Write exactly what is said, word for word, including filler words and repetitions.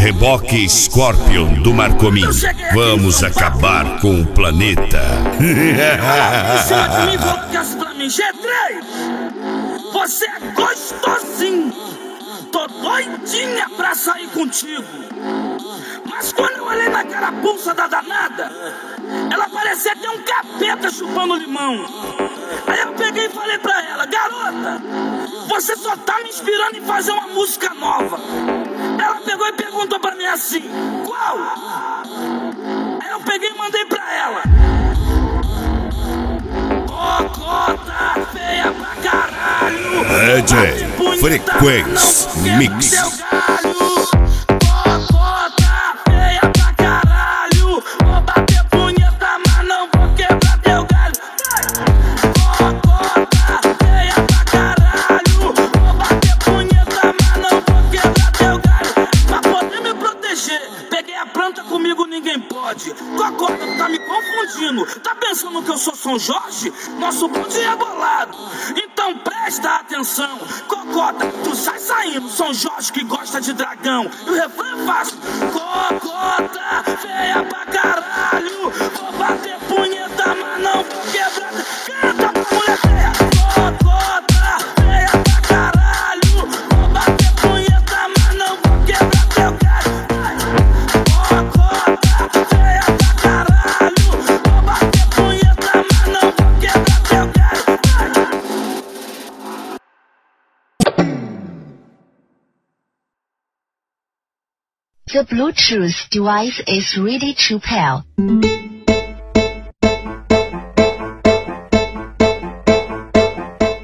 Reboque Scorpion do Marcomin. Vamos acabar com o planeta. Em cima de mim falou que essa pra mim, G três, você é gostosinho. Tô doidinha pra sair contigo. Mas quando eu olhei na carapuça da danada, ela parecia ter um capeta chupando limão. Aí eu peguei e falei pra ela: garota, você só tá me inspirando em fazer uma música nova. Ela pegou e perguntou pra mim assim: qual? Aí eu peguei e mandei pra ela: cocota feia pra caralho. D J Frequência Mix. Cocota, tá me confundindo. Tá pensando que eu sou São Jorge? Nosso bonde é bolado. Então presta atenção. Cocota, tu sai saindo. São Jorge que gosta de dragão. E o refrão é fácil: cocota, feia pra caralho. Vou bater punheta, mas não vou quebrar. Canta pra mulher feia. Cocota, feia pra caralho. Vou bater punheta, mas não vou quebrar teu galho. Cocota, feia pra caralho. Vou bater punheta, mas não vou quebrar teu galho. The Bluetooth device is ready to pair.